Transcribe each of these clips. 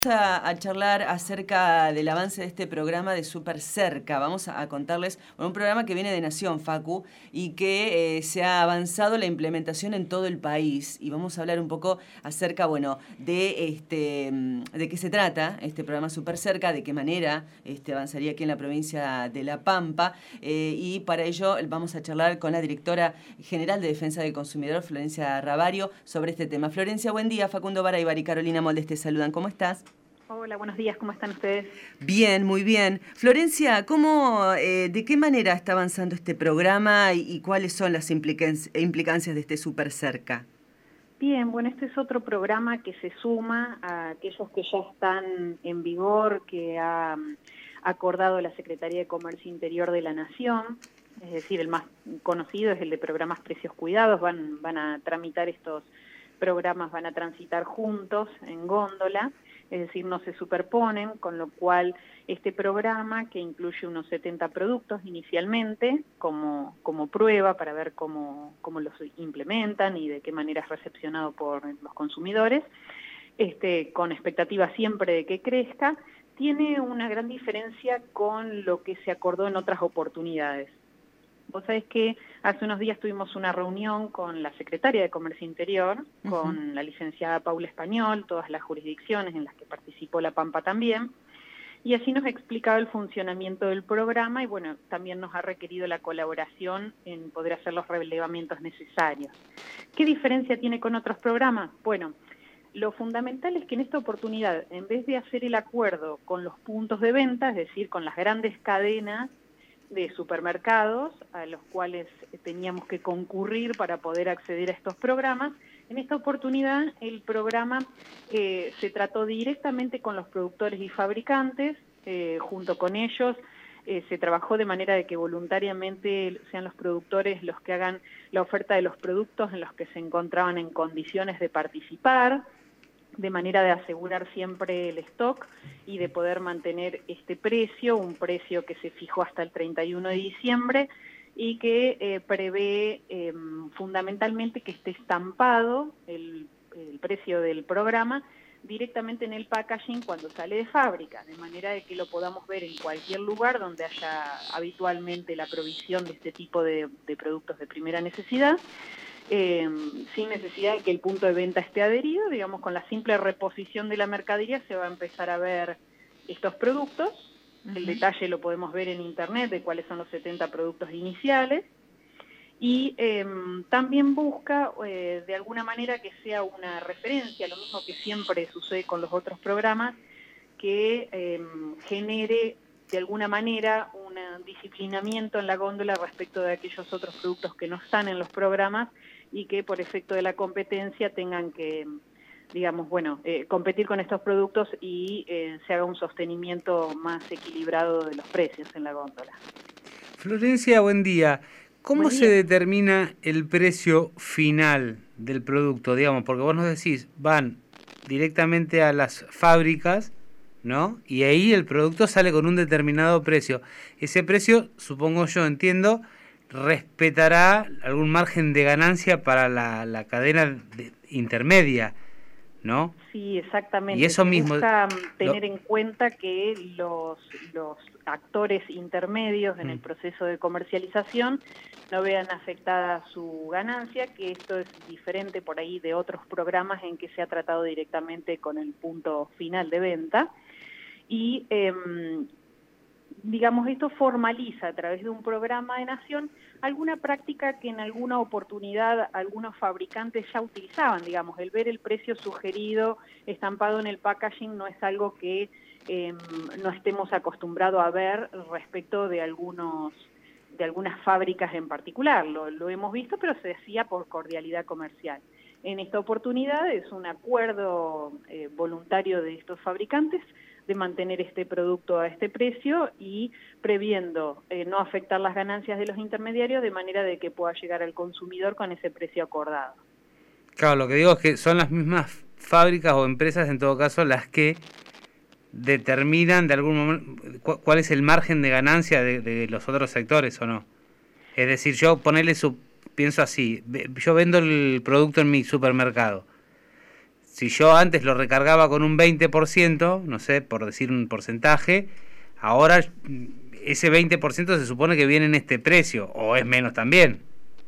A charlar acerca del avance de este programa de Súper Cerca. Vamos a contarles un programa que viene de Nación, Facu, y que se ha avanzado la implementación en todo el país. Y vamos a hablar un poco acerca, de qué se trata este programa Súper Cerca, de qué manera avanzaría aquí en la provincia de La Pampa. Y para ello vamos a charlar con la directora general de Defensa del Consumidor, Florencia Ravario, sobre este tema. Florencia, buen día. Facundo Baraybar y Carolina Moldes te saludan. ¿Cómo estás? Hola, buenos días, ¿cómo están ustedes? Bien, muy bien. Florencia, de qué manera está avanzando este programa y cuáles son las implicancias de este Súper Cerca? Bien, bueno, este es otro programa que se suma a aquellos que ya están en vigor, que ha acordado la Secretaría de Comercio Interior de la Nación. Es decir, el más conocido es el de programas Precios Cuidados. Van a tramitar estos programas, van a transitar juntos en góndola. Es decir, no se superponen, con lo cual este programa, que incluye unos 70 productos inicialmente, como prueba para ver cómo los implementan y de qué manera es recepcionado por los consumidores, con expectativa siempre de que crezca, tiene una gran diferencia con lo que se acordó en otras oportunidades. Vos sabés que hace unos días tuvimos una reunión con la secretaria de Comercio Interior, con la licenciada Paula Español, todas las jurisdicciones en las que participó La Pampa también, y así nos explicaba el funcionamiento del programa y bueno, también nos ha requerido la colaboración en poder hacer los relevamientos necesarios. ¿Qué diferencia tiene con otros programas? Bueno, lo fundamental es que en esta oportunidad, en vez de hacer el acuerdo con los puntos de venta, es decir, con las grandes cadenas de supermercados a los cuales teníamos que concurrir para poder acceder a estos programas, en esta oportunidad el programa se trató directamente con los productores y fabricantes, junto con ellos se trabajó de manera de que voluntariamente sean los productores los que hagan la oferta de los productos en los que se encontraban en condiciones de participar, de manera de asegurar siempre el stock y de poder mantener este precio, un precio que se fijó hasta el 31 de diciembre y que prevé fundamentalmente que esté estampado el precio del programa directamente en el packaging cuando sale de fábrica, de manera de que lo podamos ver en cualquier lugar donde haya habitualmente la provisión de este tipo de productos de primera necesidad, sin necesidad de que el punto de venta esté adherido. Digamos, con la simple reposición de la mercadería se va a empezar a ver estos productos. El detalle lo podemos ver en internet de cuáles son los 70 productos iniciales. Y también busca de alguna manera que sea una referencia, lo mismo que siempre sucede con los otros programas, que genere de alguna manera un disciplinamiento en la góndola respecto de aquellos otros productos que no están en los programas y que por efecto de la competencia tengan que, digamos, competir con estos productos y se haga un sostenimiento más equilibrado de los precios en la góndola. Florencia, buen día. ¿Cómo se determina el precio final del producto? Digamos, porque vos nos decís, van directamente a las fábricas, ¿no? Y ahí el producto sale con un determinado precio. Ese precio, supongo yo, entiendo, respetará algún margen de ganancia para la cadena intermedia, ¿no? Sí, exactamente. Y eso mismo busca tener en cuenta que los actores intermedios en el proceso de comercialización no vean afectada su ganancia, que esto es diferente por ahí de otros programas en que se ha tratado directamente con el punto final de venta. Y digamos, esto formaliza a través de un programa de Nación alguna práctica que en alguna oportunidad algunos fabricantes ya utilizaban. Digamos, el ver el precio sugerido estampado en el packaging no es algo que no estemos acostumbrados a ver respecto de algunas fábricas en particular. Lo hemos visto, pero se hacía por cordialidad comercial. En esta oportunidad es un acuerdo voluntario de estos fabricantes de mantener este producto a este precio y previendo no afectar las ganancias de los intermediarios de manera de que pueda llegar al consumidor con ese precio acordado. Claro, lo que digo es que son las mismas fábricas o empresas en todo caso las que determinan de algún momento cuál es el margen de ganancia de los otros sectores o no. Es decir, yo pienso así, yo vendo el producto en mi supermercado. si yo antes lo recargaba con un 20%, no sé, por decir un porcentaje, ahora ese 20% se supone que viene en este precio, o es menos también.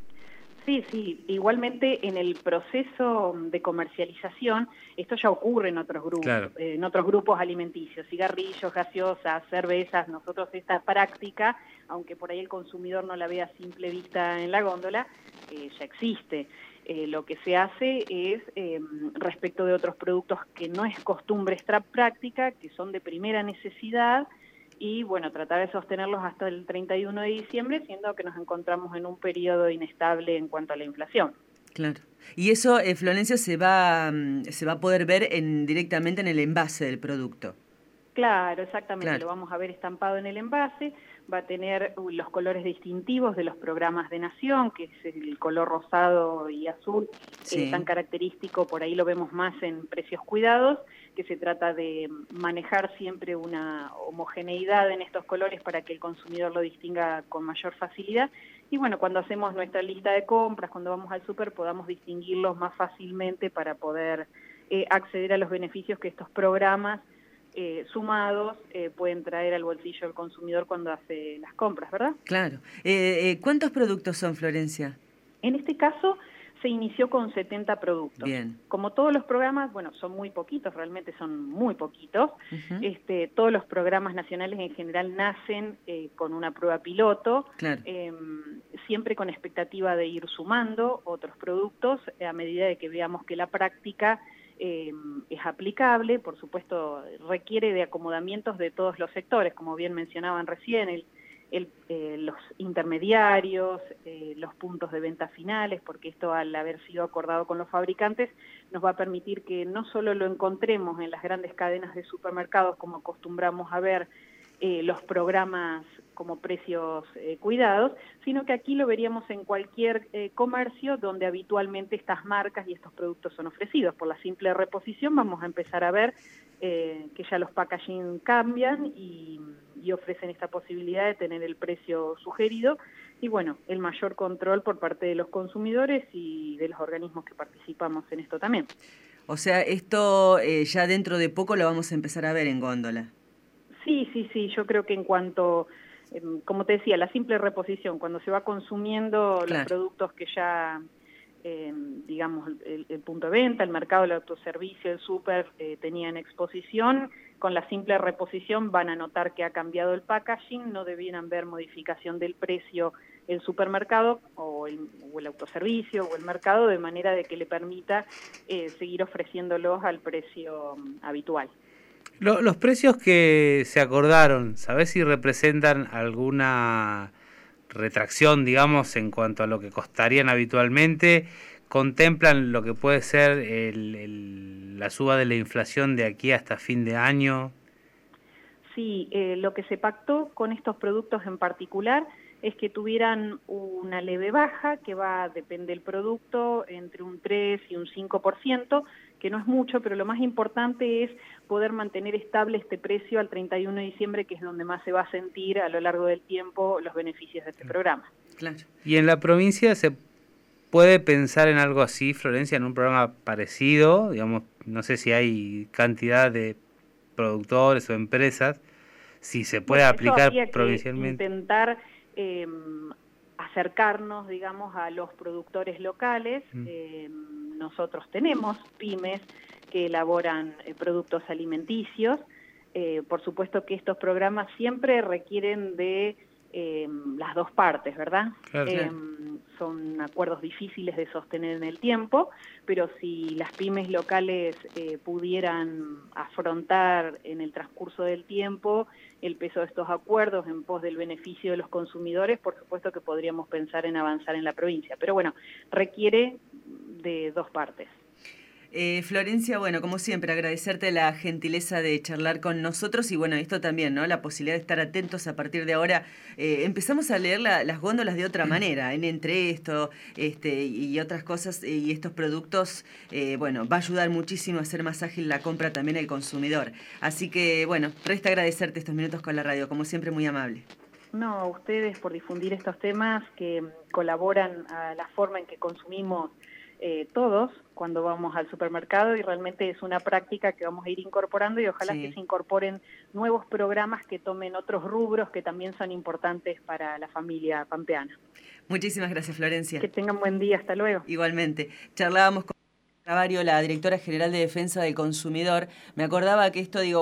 Sí, sí, igualmente en el proceso de comercialización, esto ya ocurre en otros grupos, Claro. en otros grupos alimenticios, cigarrillos, gaseosas, cervezas. Nosotros esta práctica, aunque por ahí el consumidor no la vea a simple vista en la góndola, ya existe. Lo que se hace es, respecto de otros productos que no es costumbre esta práctica, que son de primera necesidad, y bueno, tratar de sostenerlos hasta el 31 de diciembre, siendo que nos encontramos en un periodo inestable en cuanto a la inflación. Claro. Y eso, Florencia, se va a poder ver directamente en el envase del producto. Claro, exactamente, Claro. lo vamos a ver estampado en el envase, va a tener los colores distintivos de los programas de Nación, que es el color rosado y azul, Sí. tan característico, por ahí lo vemos más en precios cuidados, que se trata de manejar siempre una homogeneidad en estos colores para que el consumidor lo distinga con mayor facilidad. Y bueno, cuando hacemos nuestra lista de compras, cuando vamos al súper, podamos distinguirlos más fácilmente para poder acceder a los beneficios que estos programas sumados pueden traer al bolsillo del consumidor cuando hace las compras, ¿verdad? Claro. ¿Cuántos productos son, Florencia? En este caso se inició con 70 productos. Bien. Como todos los programas, bueno, son muy poquitos, realmente son muy poquitos. Uh-huh. Todos los programas nacionales en general nacen con una prueba piloto, Claro. siempre con expectativa de ir sumando otros productos a medida de que veamos que la práctica es aplicable. Por supuesto, requiere de acomodamientos de todos los sectores, como bien mencionaban recién, los intermediarios, los puntos de venta finales, porque esto, al haber sido acordado con los fabricantes, nos va a permitir que no solo lo encontremos en las grandes cadenas de supermercados, como acostumbramos a ver los programas como precios cuidados, sino que aquí lo veríamos en cualquier comercio donde habitualmente estas marcas y estos productos son ofrecidos. Por la simple reposición vamos a empezar a ver que ya los packaging cambian y ofrecen esta posibilidad de tener el precio sugerido y bueno, el mayor control por parte de los consumidores y de los organismos que participamos en esto también. O sea, esto ya dentro de poco lo vamos a empezar a ver en góndola. Sí, yo creo que en cuanto, como te decía, la simple reposición, cuando se va consumiendo Claro. los productos que ya, digamos, el punto de venta, el mercado, el autoservicio, el súper tenía en exposición, con la simple reposición van a notar que ha cambiado el packaging, no debieran ver modificación del precio el supermercado o el autoservicio o el mercado, de manera de que le permita seguir ofreciéndolos al precio habitual. Los precios que se acordaron, ¿sabés si representan alguna retracción, digamos, en cuanto a lo que costarían habitualmente? ¿Contemplan lo que puede ser la suba de la inflación de aquí hasta fin de año? Sí, lo que se pactó con estos productos en particular es que tuvieran una leve baja, que depende del producto, entre un 3 y un 5%, que no es mucho, pero lo más importante es poder mantener estable este precio al 31 de diciembre, que es donde más se va a sentir a lo largo del tiempo los beneficios de este programa. Claro. ¿Y en la provincia se puede pensar en algo así, Florencia, en un programa parecido? Digamos, no sé si hay cantidad de productores o empresas, si se puede aplicar provincialmente. Intentar acercarnos, digamos, a los productores locales. Nosotros tenemos pymes que elaboran productos alimenticios. Por supuesto que estos programas siempre requieren de las dos partes, ¿verdad? Claro. Son acuerdos difíciles de sostener en el tiempo, pero si las pymes locales pudieran afrontar en el transcurso del tiempo el peso de estos acuerdos en pos del beneficio de los consumidores, por supuesto que podríamos pensar en avanzar en la provincia. Pero bueno, requiere de dos partes. Florencia, bueno, como siempre, agradecerte la gentileza de charlar con nosotros y bueno, esto también, ¿no? La posibilidad de estar atentos a partir de ahora. Empezamos a leer las góndolas de otra manera, entre esto y otras cosas y estos productos, bueno, va a ayudar muchísimo a hacer más ágil la compra también al consumidor. Así que, bueno, resta agradecerte estos minutos con la radio, como siempre, muy amable. No, a ustedes por difundir estos temas que colaboran a la forma en que consumimos todos cuando vamos al supermercado, y realmente es una práctica que vamos a ir incorporando, y ojalá que se incorporen nuevos programas que tomen otros rubros que también son importantes para la familia pampeana. Muchísimas gracias, Florencia. Que tengan buen día, hasta luego. Igualmente. Charlábamos con Ravario, la directora general de Defensa del Consumidor. Me acordaba que esto, digo,